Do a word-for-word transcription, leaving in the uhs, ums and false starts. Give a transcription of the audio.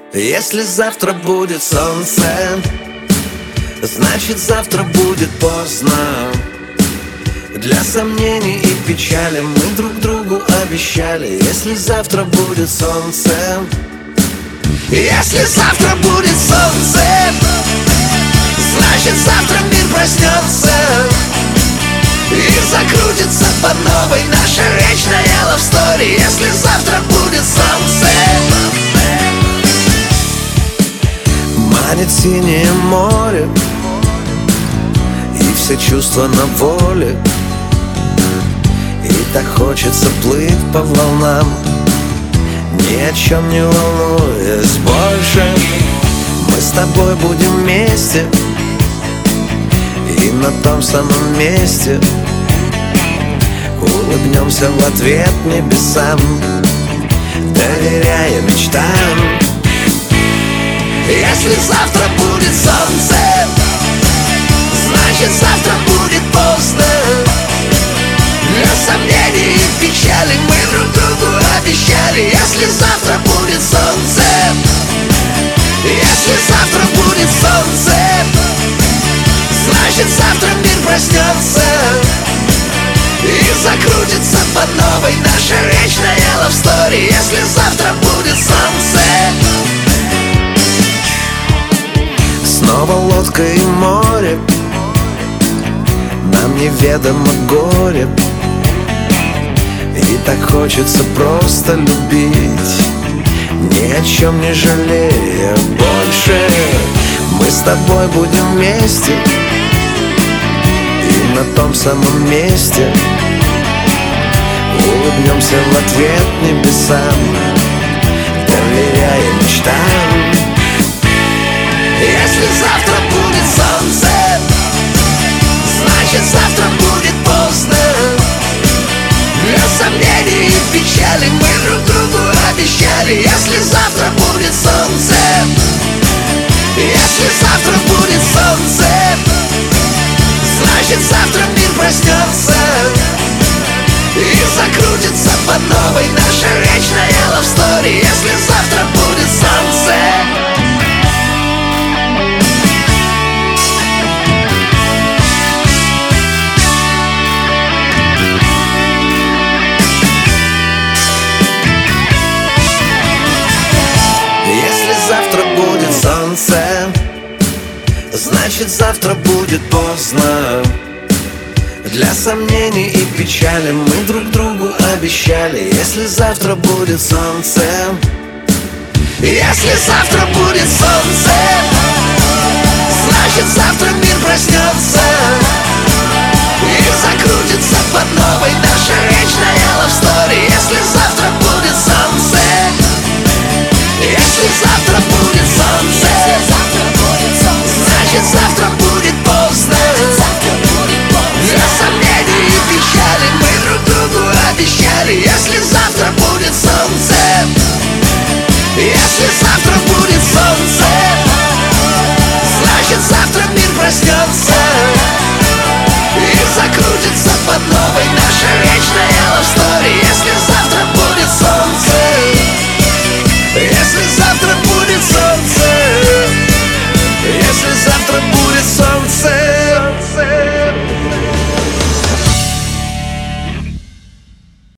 Если завтра будет солнце, значит завтра будет поздно. Для сомнений и печали мы друг другу обещали. Если завтра будет солнце, если завтра будет солнце, значит завтра мир проснется и закрутится по новой наша вечная love story. Если завтра будет солнце, манит синее море и все чувства на воле, и так хочется плыть по волнам, ни о чем не волнуясь больше. Мы с тобой будем вместе и на том самом месте улыбнемся в ответ небесам, доверяя мечтам. Если завтра будет солнце, значит завтра будет поздно. Для сомнений и печали мы друг другу обещали. Если завтра будет солнце, если завтра будет солнце, значит завтра мир проснется и закрутится по новой наша вечная love story. Если завтра будет солнце, снова лодка и море, нам неведомо горе, и так хочется просто любить, ни о чем не жалея больше. Мы с тобой будем вместе и на том самом месте улыбнемся в ответ небесам, доверяя мечтам. Если завтра будет солнце, значит завтра будет поздно. Для сомнений и печали мы друг другу обещали. Если завтра будет солнце, если завтра будет солнце, значит завтра мир проснется и закрутится по новой наша вечная love story. Если завтра будет солнце. Завтра будет солнце, значит завтра будет поздно. Для сомнений и печали мы друг другу обещали. Если завтра будет солнце, если завтра будет солнце, значит завтра мир проснется